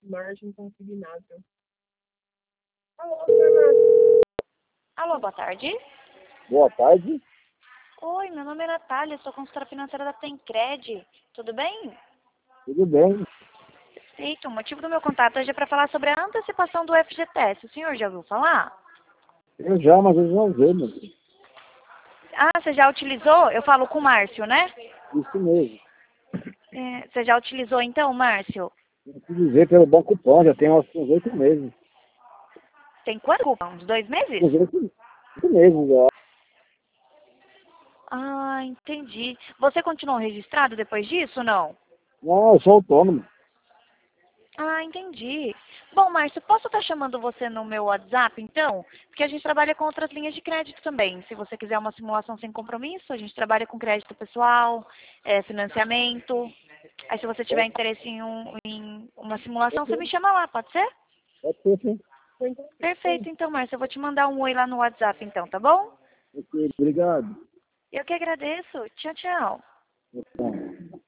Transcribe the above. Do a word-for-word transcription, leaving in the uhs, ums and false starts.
margem consignável. Alô, Fernando. Alô, boa tarde. Boa tarde. Oi, meu nome é Natália, sou consultora financeira da Tencred. Tudo bem? Tudo bem? Eita, o motivo do meu contato hoje é para falar sobre a antecipação do F G T S. O senhor já ouviu falar? Eu já, mas eles não vê, meu filho. Ah, você já utilizou? Eu falo com o Márcio, né? Isso mesmo. É, você já utilizou então, Márcio? Tem que dizer pelo bom cupom, já tem uns uns oito meses. Tem quanto cupom? Uns dois meses? Uns oito oito meses já. Ah, entendi. Você continuou registrado depois disso ou não? Não, eu sou autônomo. Ah, entendi. Bom, Márcio, posso estar chamando você no meu WhatsApp, então? Porque a gente trabalha com outras linhas de crédito também. Se você quiser uma simulação sem compromisso, a gente trabalha com crédito pessoal, é, financiamento. Aí, se você tiver interesse em, um- em uma simulação, você me chama lá, pode ser? Pode ser, sim. Perfeito, então, Márcio. Eu vou te mandar um oi lá no WhatsApp, então, tá bom? Ok, obrigado. Eu que agradeço. Tchau, tchau. Então.